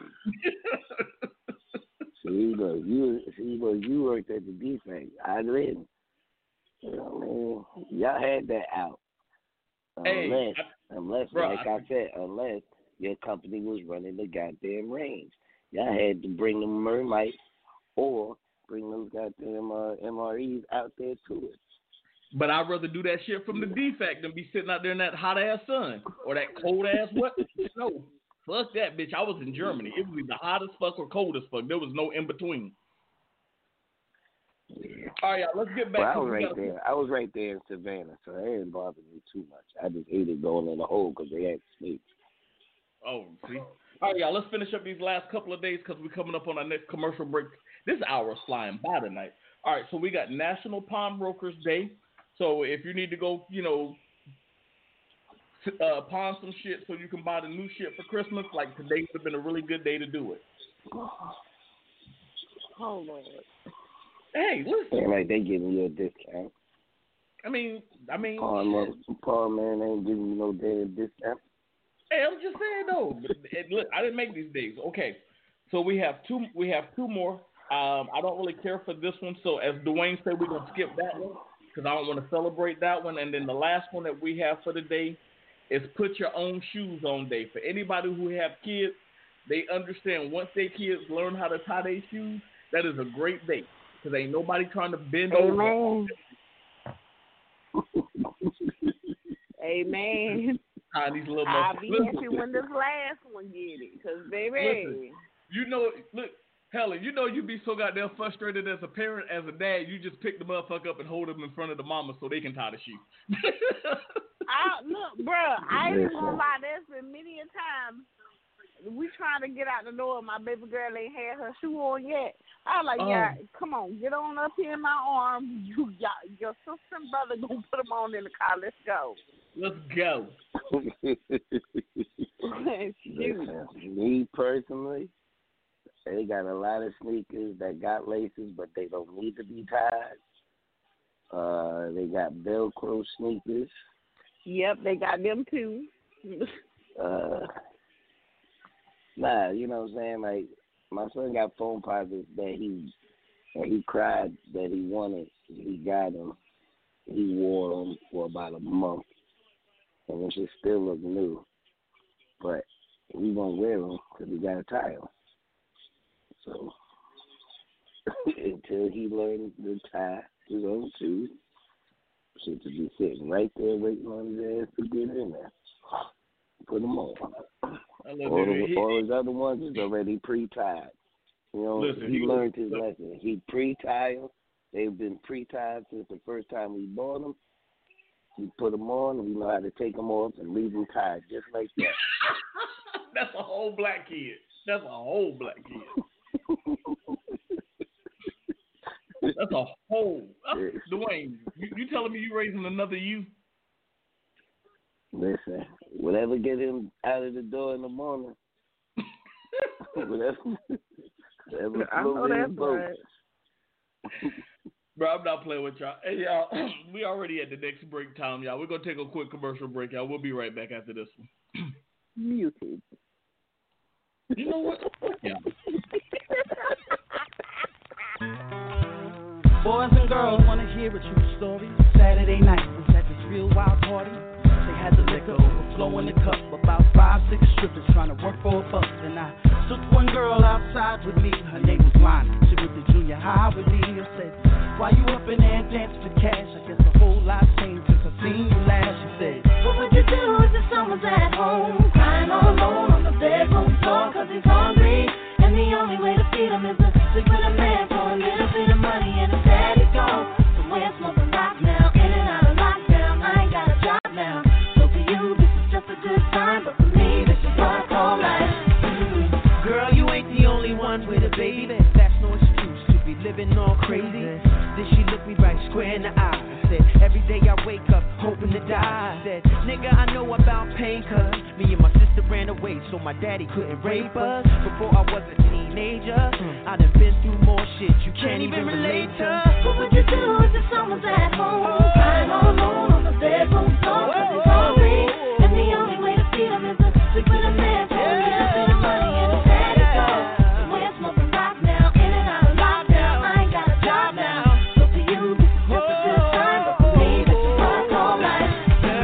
You worked at the DFAC. I didn't. You know, man, y'all had that out. Unless, like I said, unless your company was running the goddamn range. Y'all had to bring them Mermites or bring those goddamn MREs out there to it. But I'd rather do that shit from the DFAC than be sitting out there in that hot ass sun or that cold ass what? No, fuck that, bitch. I was in Germany. It was either hot as fuck or cold as fuck. There was no in between. Yeah. All right, y'all, let's get back. Well, I was right there in Savannah, so it didn't bother me too much. I just hated going in the hole because they had snakes. Oh, see. All right, y'all, let's finish up these last couple of days because we're coming up on our next commercial break. This hour is flying by tonight. All right, so we got National Pawnbrokers Day. So if you need to go, pawn some shit so you can buy the new shit for Christmas, like today would have been a really good day to do it. Oh, Lord. Hey, listen. Like they giving you a discount. I mean. Pawn man ain't giving you no damn discount. Hey, I'm just saying though. Look, I didn't make these days. Okay, so we have two more. I don't really care for this one. So as Dwayne said, we're gonna skip that one because I don't want to celebrate that one. And then the last one that we have for the day is Put Your Own Shoes On Day. For anybody who have kids, they understand once their kids learn how to tie their shoes, that is a great day. Because ain't nobody trying to bend over. Amen. These little I'll be happy when this last one get it. Because, baby. Listen, look, Helen, you be so goddamn frustrated as a parent, as a dad, you just pick the motherfucker up and hold him in front of the mama so they can tie the shoe. Look, bro, I ain't even gonna lie. There's been many a time we trying to get out the door. My baby girl ain't had her shoe on yet. I was like, yeah, come on, get on up here in my arm. Your sister and brother gonna put them on in the car. Let's go. Let's go. Me personally, they got a lot of sneakers that got laces, but they don't need to be tied. They got Velcro sneakers. Yep, they got them too. Nah, you know what I'm saying? Like, my son got foam posits that he cried that he wanted. He got them. He wore them for about a month. And it should still look new. But we won't wear them because we got to tie them. So, until he learns to tie his own shoes, should be sitting right there waiting on his ass to get in there. Put them on. All his other ones is already pre-tied. He learned his lesson. He pre-tied them. They've been pre-tied since the first time we bought them. We put them on, and we know how to take them off and leave them tied just like that. That's a whole black kid. That's a whole. Dwayne, you telling me you raising another you? Listen, whatever get him out of the door in the morning, whatever float his boat. Right. Bro, I'm not playing with y'all. Hey, y'all, we already at the next break time, y'all. We're going to take a quick commercial break, y'all. We'll be right back after this one. Muted. You know what? Yeah. Boys and girls want to hear a true story. Saturday night was at this real wild party. They had the liquor overflowing the cup. About 5-6 strippers trying to work for a buck. And I took one girl outside with me. Her name was Lana. She went to junior high with me. I said, why you up in there dancing for cash? I guess a whole lot changed since I seen you last. She said, what would you do if the son was at home? Crying all alone on the bedroom floor cause he's hungry. And the only way to feed him is to sleep with a man for a little bit of money. And his daddy's gone. Somewhere smoking rock now. In and out of lockdown. I ain't got a job now. So for you, this is just a good time. But for me, this is what I call life. living all crazy. Then she looked me right square in the eye and said, every day I wake up hoping to die. I said, nigga, I know about pain, cause me and my sister ran away so my daddy couldn't rape us. Before I was a teenager, I done been through more shit you can't even relate to. What would you do if someone's at home, crying all alone on the bedroom floor, cause he's hungry, and the only way to feed him is to sleep with a man for a little bit of money and his daddy goes somewhere smoking rock now, in and out of lockdown. I ain't got a job now, so to you this is just a good time, but for me this is work all night.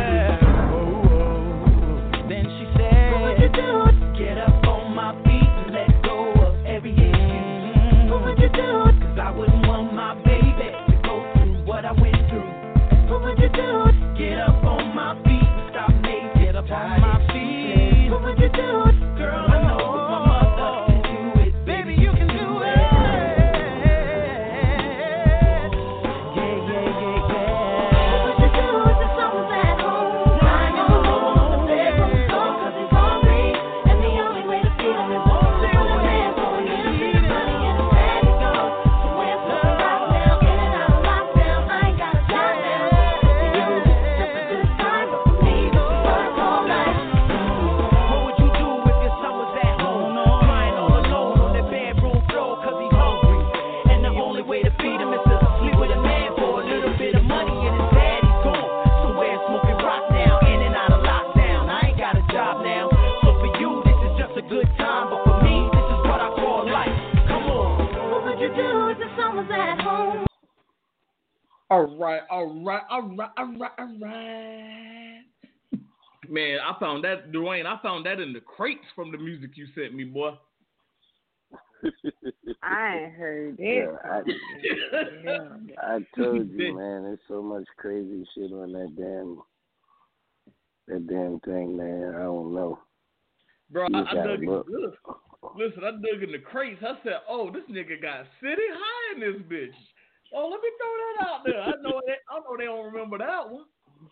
Then she said, what would you do? Get up on my feet and let go of every excuse. What would you do? Cause I wouldn't want my baby to go through what I went through. What would you do? Get up on my feet and stop making Get up on my feet. What would you do? Girl, I know my mother can do it. Baby, you can do it. What would you do if someone's at home, crying all alone on the bedroom floor, cause he's hungry, and the only way to feed him is to sleep with a man for a little bit of money and his daddy goes somewhere smoking rock now, in and out of lockdown. I ain't got a job now, so to you this is just a good time, but for me this is work all night. What would you do if your son was at home, crying all alone on the bedroom floor, cause he's hungry, and the only way to feed him is to sleep with a man for a little bit of money and his daddy's gone somewhere smoking rock now, in and out of lockdown. I ain't got a job now, so for you this is just a good time, but for me this is what I call life. Come on. What would you do if someone's at home? All right. Man, I found that, Dwayne. I found that in the crates from the music you sent me, boy. I ain't heard Yeah, it. I told you, man. There's so much crazy shit on that damn thing, man. I don't know. Bro, You I gotta dug in. look. Listen, I dug in the crates. I said, "Oh, this nigga got City High in this bitch." Oh, let me throw that out there. I know they don't remember that one.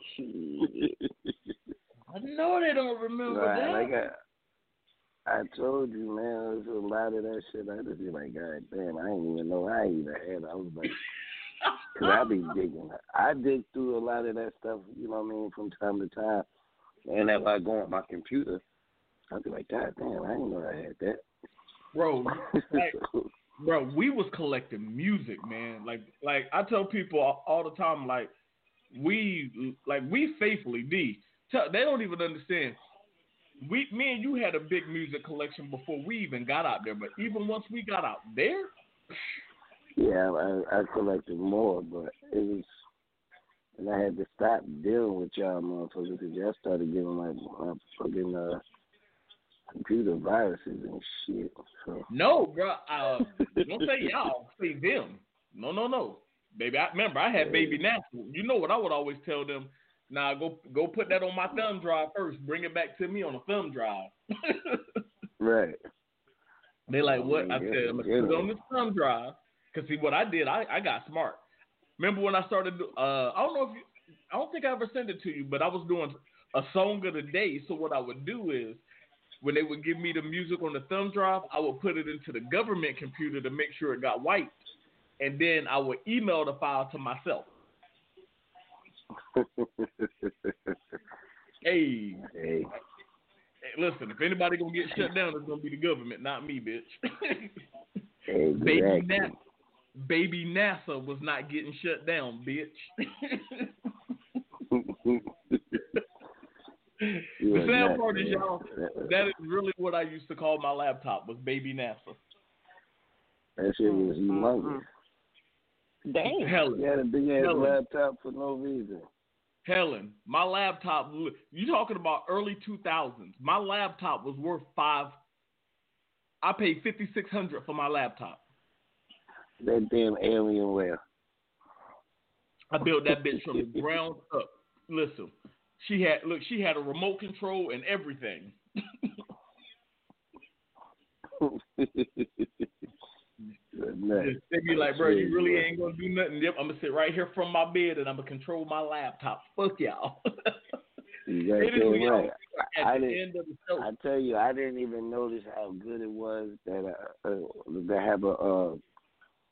I know they don't remember that. I told you, man. There's a lot of that shit. I just be like, God damn, I didn't even know I even had it. I was like, cause I be digging. I dig through a lot of that stuff. You know what I mean? From time to time, and if I go on my computer, I'd be like, God damn, I didn't know I had that. Bro, we was collecting music, man. Like I tell people all the time, like we faithfully they don't even understand. Me and you had a big music collection before we even got out there, but even once we got out there, yeah, I collected more, but it was, and I had to stop dealing with y'all motherfuckers because y'all started getting like fucking computer viruses and shit. So. No, bro. Don't say y'all. Say them. No. Baby, I remember I had Baby Natural. You know what I would always tell them? Nah, go put that on my thumb drive first. Bring it back to me on a thumb drive. Right. They like, what? I said, I'm going to put it on this thumb drive. Because see, what I did, I got smart. Remember when I started, I don't think I ever sent it to you, but I was doing a song of the day. So what I would do is, when they would give me the music on the thumb drive, I would put it into the government computer to make sure it got wiped. And then I would email the file to myself. Hey, listen, if anybody gonna get shut down, it's gonna be the government, not me, bitch. Exactly. Baby NASA was not getting shut down, bitch. The sad part is, y'all, that is really what I used to call my laptop, was Baby NASA. That shit was humongous. Dang. Helen. You had a big ass laptop for no reason. Helen, my laptop, you talking about early 2000s. My laptop was worth I paid $5,600 for my laptop. That damn Alienware. I built that bitch from the ground up. Listen, she had a remote control and everything. They be like, bro, you really ain't gonna do nothing. Yep, I'm gonna sit right here from my bed and I'm gonna control my laptop. Fuck y'all. Right. I tell you, I didn't even notice how good it was that to have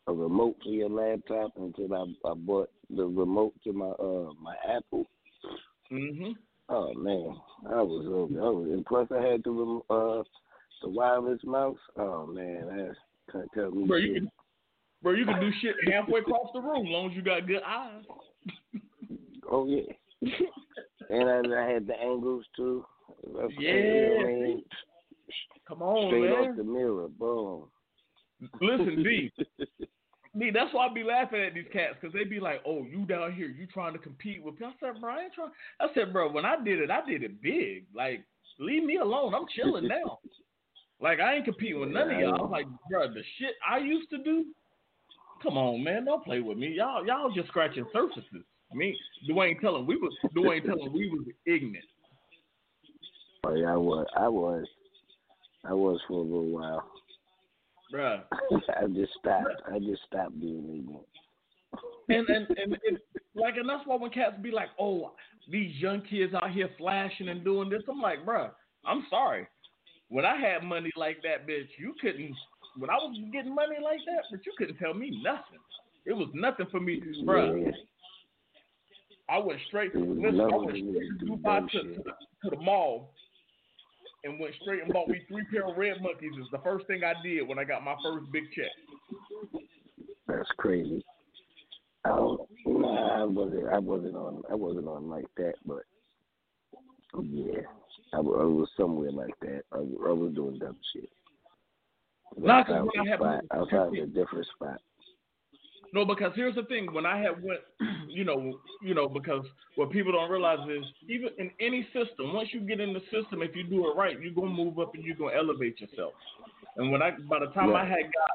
a remote for your laptop until I bought the remote to my my Apple. Mhm. Oh man, I was and plus I had the wireless mouse. Oh man, that can't tell me shit. You can do shit halfway across the room as long as you got good eyes. Oh yeah, and I had the angles too. Yeah. Come on, straight man. off the mirror, boom. Listen, D, that's why I be laughing at these cats, because they be like, oh, you down here, you trying to compete with me. I said, bro, I ain't trying. I said, bro, when I did it big. Like, leave me alone. I'm chilling now. Like, I ain't competing with none of y'all. I'm like, bro, the shit I used to do, come on, man, don't play with me. Y'all just scratching surfaces. Me, Dwayne telling we was ignorant. Oh yeah, I was for a little while. Bruh. I just stopped being ignorant. And that's why when cats be like, oh, these young kids out here flashing and doing this, I'm like, bruh, I'm sorry. When I had money like that, bitch, you couldn't. When I was getting money like that, but you couldn't tell me nothing. It was nothing for me, bruh. Yeah. I went straight to Dubai to the mall and went straight and bought me 3 pair of red monkeys. Is the first thing I did when I got my first big check. That's crazy. I wasn't on like that, but yeah, I was somewhere like that. I was doing dumb shit. Not I was out in a different spot. No, because here's the thing. When I had went, because what people don't realize is even in any system, once you get in the system, if you do it right, you're gonna move up and you're gonna elevate yourself. And by the time I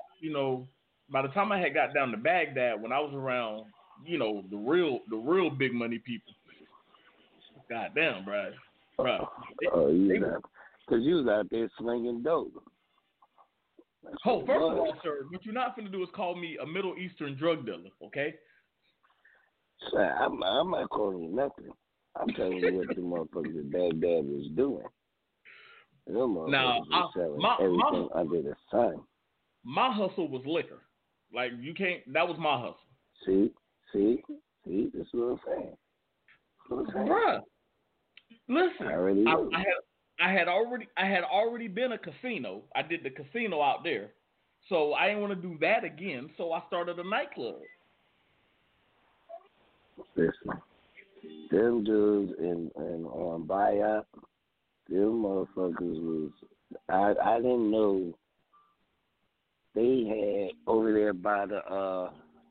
had got down to Baghdad, when I was around, the real big money people. Goddamn, bro. Because you was out there slinging dope. First of all, sir, what you're not finna do is call me a Middle Eastern drug dealer, okay? I'm not calling you nothing. I'm telling you what the motherfuckers in Baghdad was doing. Them motherfuckers was selling everything under the sun. My hustle was liquor. Like, that was my hustle. See, that's what I'm saying. Bruh, listen, I had already been a casino. I did the casino out there. So I didn't want to do that again. So I started a nightclub. Listen, them dudes on buyout, them motherfuckers was, I didn't know they had over there by the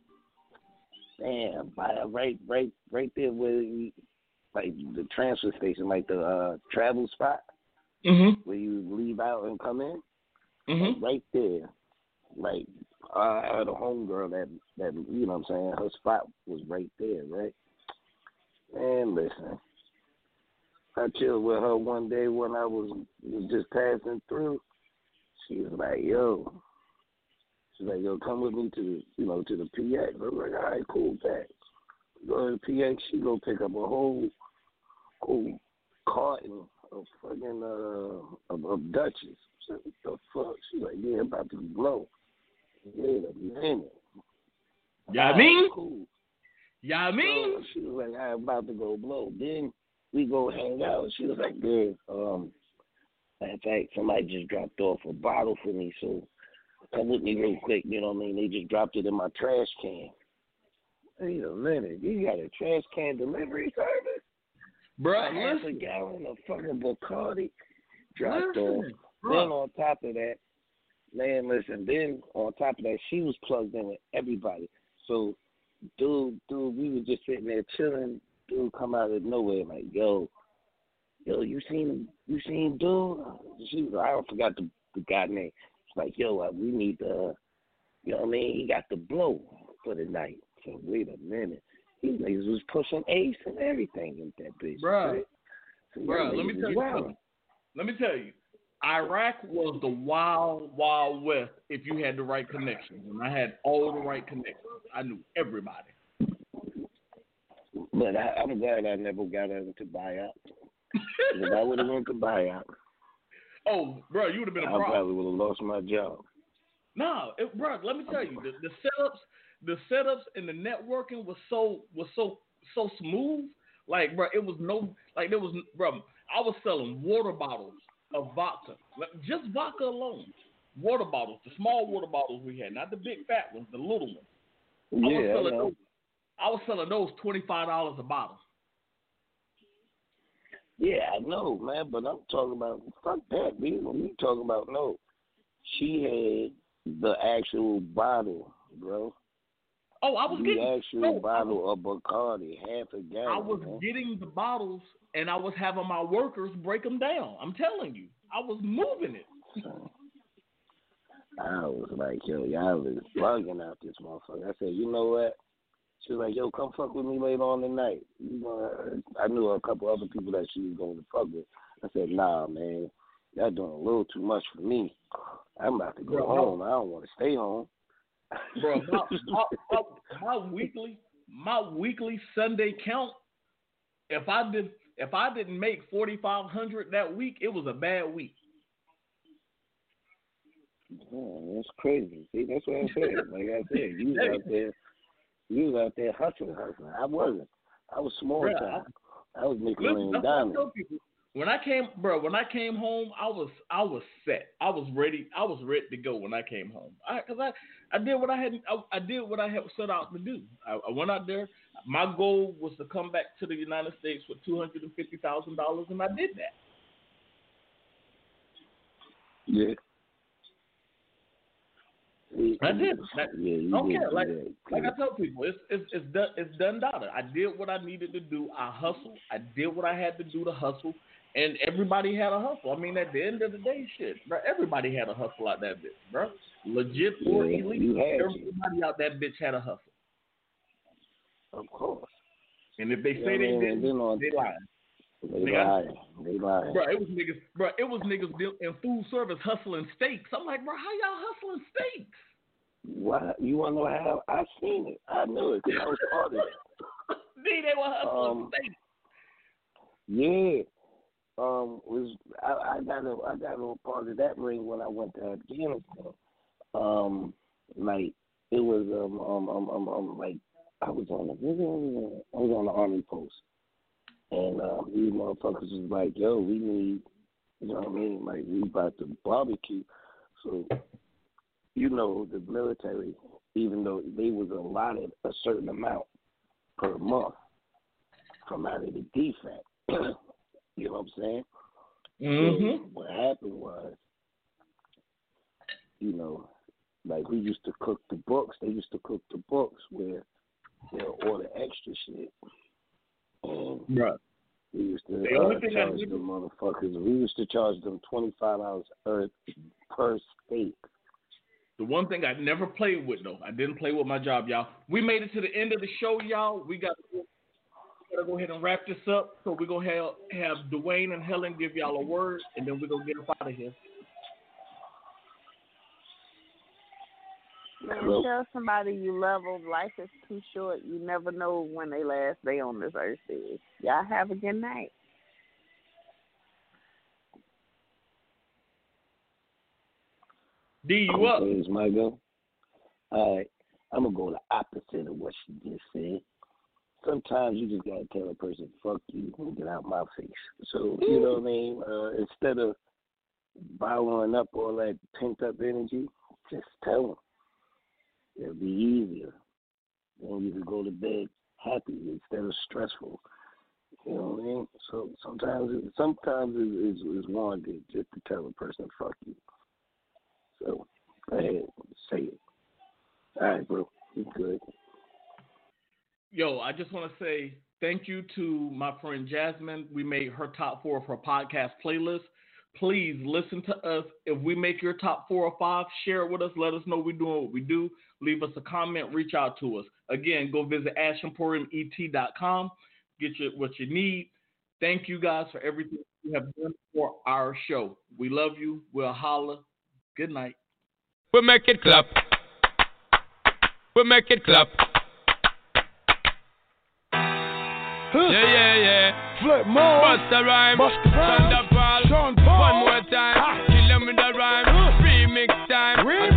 right there where like the transfer station, like the travel spot, where you leave out and come in, right there. Like I had a homegirl that you know what I'm saying, her spot was right there, right? And listen, I chilled with her one day when I was just passing through. She was like, yo, come with me to the PX. I was like, all right, cool, thanks. Go to the PX, she go pick up a whole carton of fucking of Dutchess. So what the fuck? She's like, yeah, I'm about to blow. Wait a minute. Yeah, I mean? Cool. Yeah, I mean? So she was like, I'm about to go blow. Then we go hang out. She was like, good. In fact, somebody just dropped off a bottle for me, so come with me real quick. You know what I mean? They just dropped it in my trash can. Wait a minute. You got a trash can delivery service? Bro, half a gallon of fucking Bacardi dropped off. Then on top of that, then on top of that, she was plugged in with everybody. So, dude, we were just sitting there chilling. Dude come out of nowhere like, yo, you seen dude? She was like, I forgot the guy name. It's like, yo, we need to, you know what I mean? He got the blow for the night. So wait a minute. These niggas was pushing Ace and everything in that bitch. Bruh. Right? So let me tell you something. Let me tell you. Iraq was the wild, wild west if you had the right connections. And I had all the right connections. I knew everybody. But I'm glad I never got into buyout. If I would have went to buyout, oh, bro, you would have been a problem. I probably would have lost my job. No, bro. Let me tell you, the setups and the networking was so smooth. Like, bro, it was there was, bro. I was selling water bottles of vodka, just vodka alone. Water bottles, the small water bottles we had, not the big fat ones, the little ones. I was selling those $25 a bottle. Yeah, I know, man, but I'm talking about, fuck that, man. When you talking about, no, she had the actual bottle, bro. Oh, I was getting the actual bottle of Bacardi, half a gallon. I was getting the bottles, and I was having my workers break them down. I'm telling you, I was moving it. I was like, yo, y'all was bugging out this motherfucker. I said, you know what? She was like, yo, come fuck with me later on tonight. You know, I knew a couple other people that she was going to fuck with. I said, nah, man, y'all doing a little too much for me. I'm about to go home. I don't want to stay home. Bro, my weekly Sunday count, if I didn't make $4,500 that week, it was a bad week. Oh, that's crazy. See, that's what I said. Like I said, you was out there hustling. I wasn't. I was small time. I was making money in diamonds. When I came home, I was set. I was ready. I was ready to go when I came home. I did what I had set out to do. I went out there. My goal was to come back to the United States with $250,000, and I did that. Yeah. I did. Okay, like I tell people, it's done data. I did what I needed to do. I hustled. I did what I had to do to hustle, and everybody had a hustle. I mean, at the end of the day, shit, bro, everybody had a hustle out that bitch, bro. Legit or elite, everybody out that bitch had a hustle. Of course. And if they say they didn't, they lying. They lying. Bro, it was niggas in food service hustling steaks. I'm like, bro, how y'all hustling steaks? What? You want to know how? I seen it. I knew it because I was part of it. They were hustling steaks. Yeah. I got a part of that ring when I went to Afghanistan. Like it was like I was on the army post. And these motherfuckers was like, yo, we need, you know what I mean? Like, we about to barbecue. So, you know, the military, even though they was allotted a certain amount per month from out of the DFAC, you know what I'm saying? Mm-hmm. So what happened was, you know, like we used to cook the books. They used to cook the books where they'll order extra shit. Right. We used to charge them motherfuckers. We used to charge them $25 per steak. The one thing I never played with, though, I didn't play with my job, y'all. We made it to the end of the show, y'all. We got to go ahead and wrap this up. So we're going to have Dwayne and Helen give y'all a word, and then we're going to get up out of here. Man, tell somebody you love them. Life is too short. You never know when their last day on this earth is. Y'all have a good night. D, you up? It's my go. All right. I'm going to go the opposite of what she just said. Sometimes you just got to tell a person, fuck you, and get out my face. So, you know what I mean? Instead of bottling up all that pent-up energy, just tell them. It'll be easier. Then you can go to bed happy instead of stressful. You know what I mean? So sometimes it's warranted just to tell a person, fuck you. So go ahead, say it. All right, bro. You good. Yo, I just want to say thank you to my friend Jasmine. We made her top 4 of her podcast playlist. Please listen to us. If we make your top 4 or 5, share it with us. Let us know we're doing what we do. Leave us a comment. Reach out to us. Again, go visit ashemporiumet.com. Get what you need. Thank you guys for everything you have done for our show. We love you. We'll holler. Good night. We make it clap. We make it clap. Yeah. Flip more. Busta Rhymes. Sean Paul. One more time. Kill him with the rhyme. Remix time.